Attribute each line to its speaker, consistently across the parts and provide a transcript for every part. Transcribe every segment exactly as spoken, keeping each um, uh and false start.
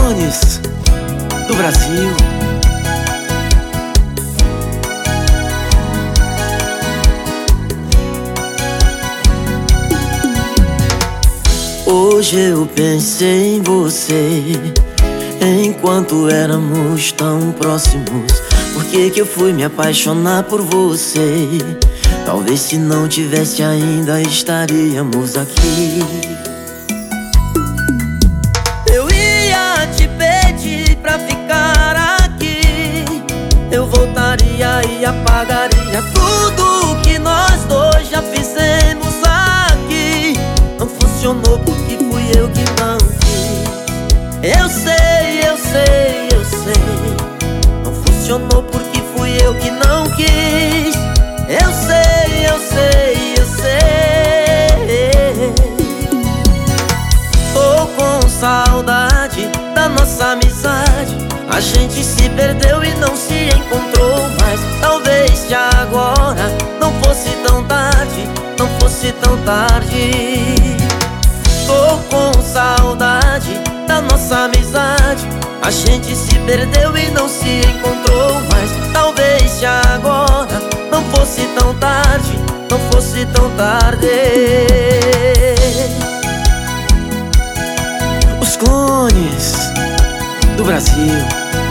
Speaker 1: clones do Brasil. Hoje eu pensei em você enquanto éramos tão próximos. Por que que eu fui me apaixonar por você? Talvez se não tivesse ainda estaríamos aqui. Eu ia te pedir pra ficar aqui. Eu voltaria e apagaria tudo que nós dois já fizemos aqui. Não funcionou porque fui eu que não quis. Eu sei, eu sei, eu sei. Não funcionou porque fui eu que não quis. Eu sei, eu sei, eu sei. Tô com saudade da nossa amizade. A gente se perdeu e não se encontrou mais. Talvez se agora não fosse tão tarde, não fosse tão tarde. Tô com saudade da nossa amizade. A gente se perdeu e não se encontrou mais. Talvez se agora não fosse tão tarde, não fosse tão tarde. Os clones do Brasil.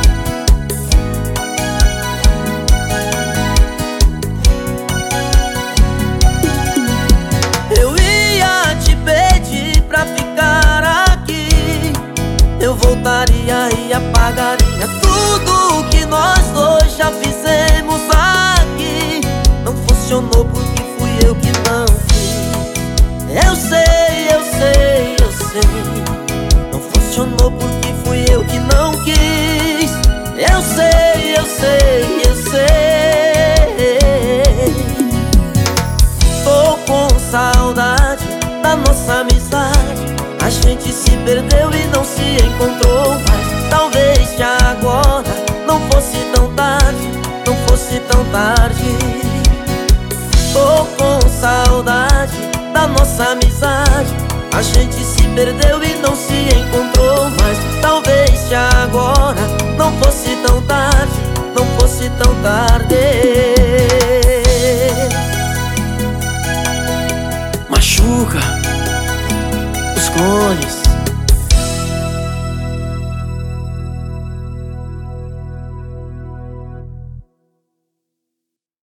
Speaker 1: Eu ia te pedir pra ficar aqui. Eu voltaria e apagaria tudo que nós dois já fizemos aqui. Não funcionou porque fui eu que não fiz. Eu sei, eu sei, eu sei. Não funcionou porque fui eu que não quis. Eu sei, eu sei, eu sei. Tô com saudade da nossa amizade. A gente se perdeu e não se encontrou mais. Talvez se agora não fosse tão tarde, não fosse tão tarde. Tô com saudade da nossa amizade. A gente se perdeu e não se encontrou mais. Talvez se agora não fosse tão tarde, não fosse tão tarde.